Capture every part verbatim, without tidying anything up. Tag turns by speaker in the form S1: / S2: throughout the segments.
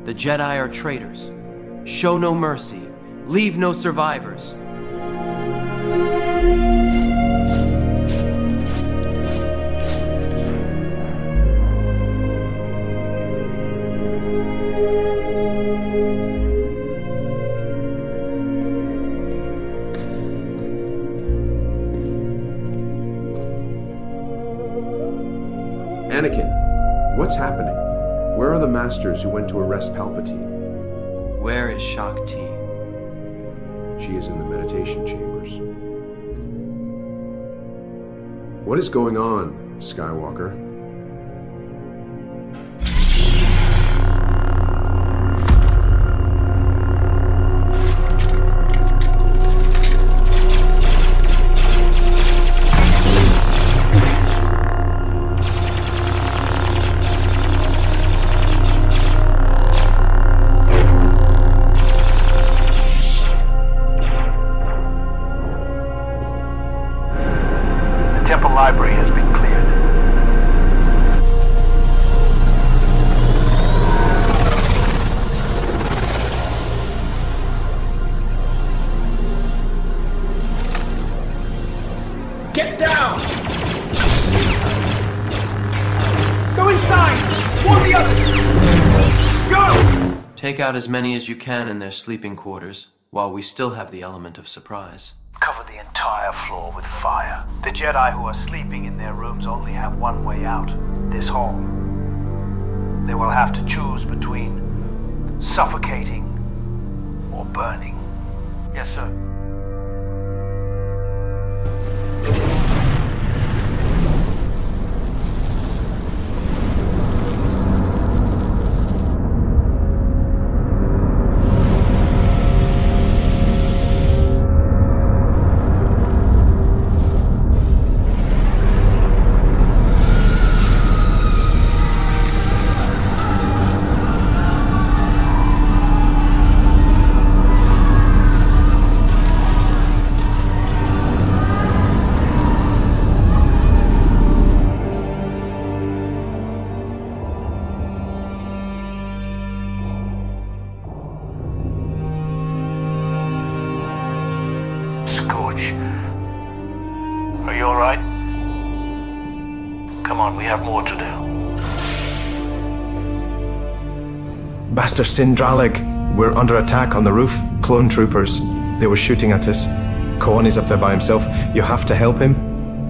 S1: The Jedi are traitors. Show no mercy. Leave no survivors.
S2: Anakin, what's happening? Where are the Masters who went to arrest Palpatine?
S1: Where is Shaak Ti?
S2: She is in the meditation chambers. What is going on, Skywalker?
S3: Library has been cleared.
S4: Get down! Go inside! Warn the others! Go!
S1: Take out as many as you can in their sleeping quarters, while we still have the element of surprise.
S3: Cover the entire floor with fire. The Jedi who are sleeping in their rooms only have one way out, this hall. They will have to choose between suffocating or burning. Yes, sir. Scorch. Are you alright? Come on, we have more to do.
S5: Master Sindralig, we're under attack on the roof. Clone troopers. They were shooting at us. Koan is up there by himself. You have to help him.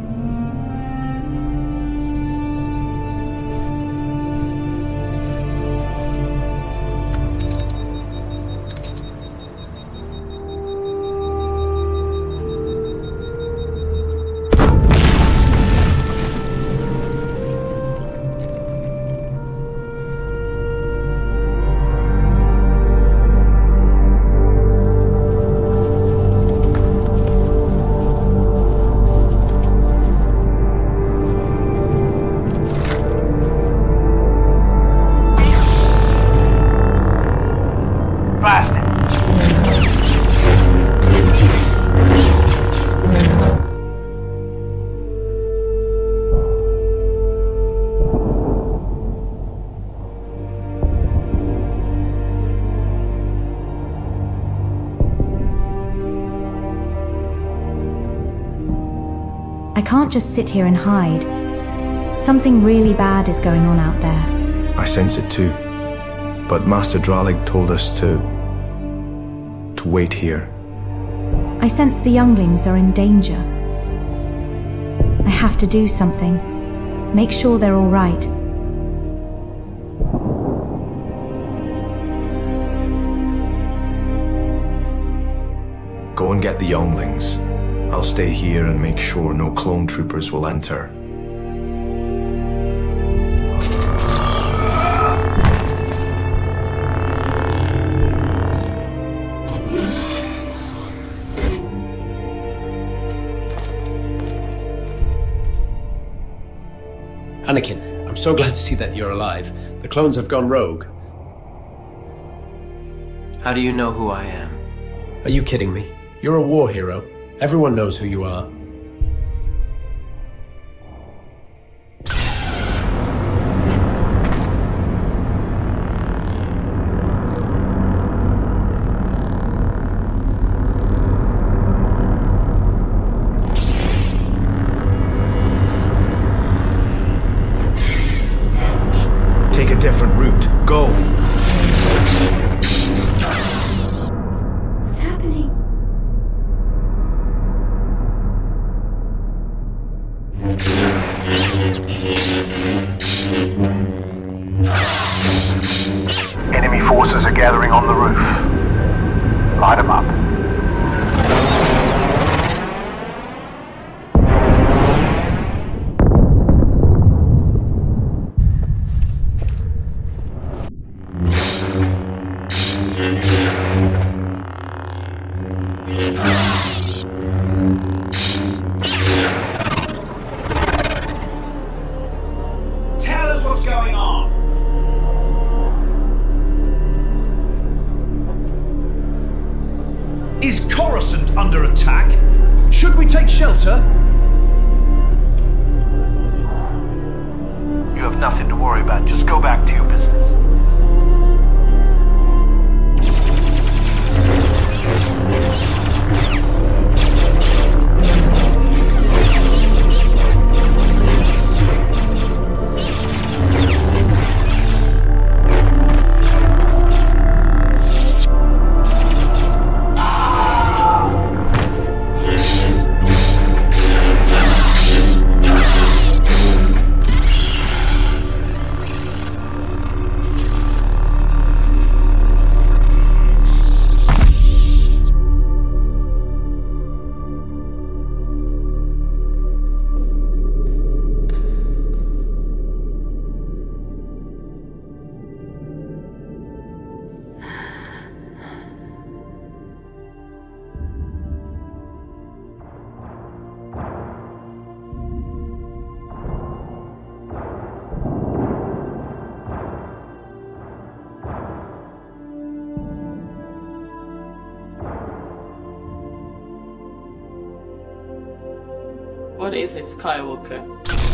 S6: I can't just sit here and hide. Something really bad is going on out there.
S5: I sense it too. But Master Dralig told us to... to wait here.
S6: I sense the younglings are in danger. I have to do something. Make sure they're all right.
S5: Go and get the younglings. I'll stay here and make sure no clone troopers will enter.
S7: Anakin, I'm so glad to see that you're alive. The clones have gone rogue.
S1: How do you know who I am?
S7: Are you kidding me? You're a war hero. Everyone knows who you are.
S5: out. Go.
S6: What's happening?
S3: Enemy forces are gathering on the roof. Light them up.
S4: Tell us what's going on. Is Coruscant under attack? Should we take shelter?
S3: You have nothing to worry about. Just go back to your business.
S8: What is it, Skywalker?